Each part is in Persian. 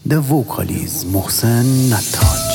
The vocalist محسن نتاج.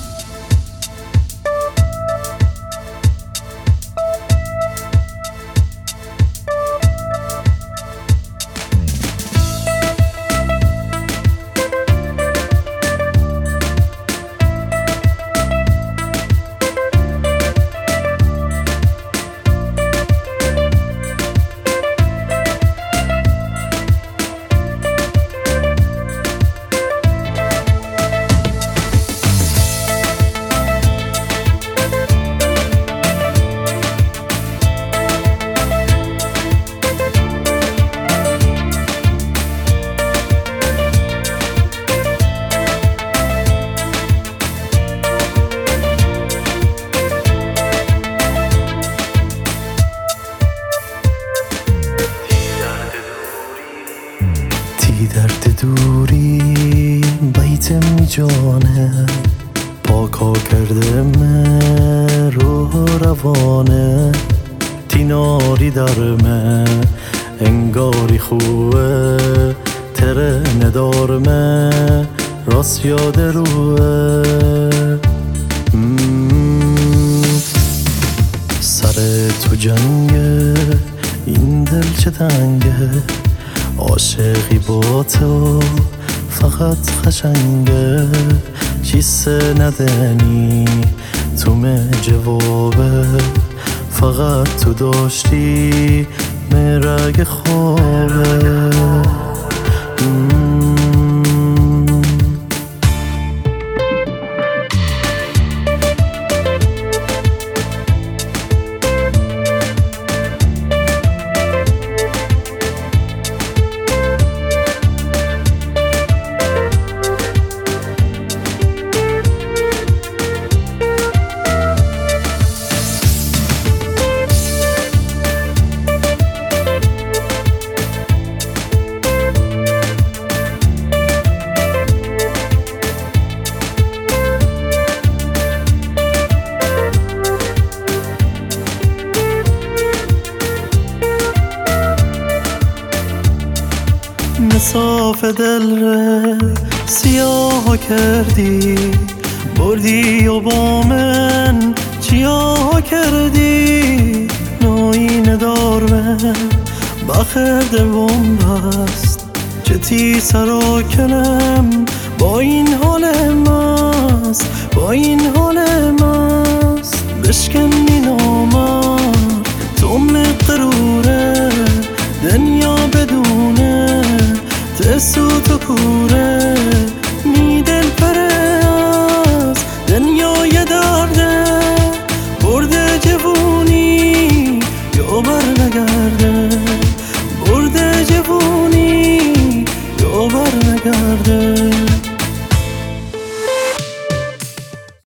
درد دوری بیت می جانه پاکا کرده من رو روانه تیناری در من انگاری خوبه تره ندار من راست یاد روه سر تو جنگه این دل چه تنگه عاشقی با تو فقط قشنگه چیسه ندنی تو جوابه فقط تو داشتی مرگ خوابه مساف دل ره سیاه کردی بردی و با من چیا کردی نوی ندار من بخیر دلم بست چتی سرا کنم با این حال مست با این حال مست بشکنی نامم تو مقروره دنیا بدونه تسو تو کوره می دل پره از دنیای درده برده جوونی یا بر نگرده برده جوونی یا بر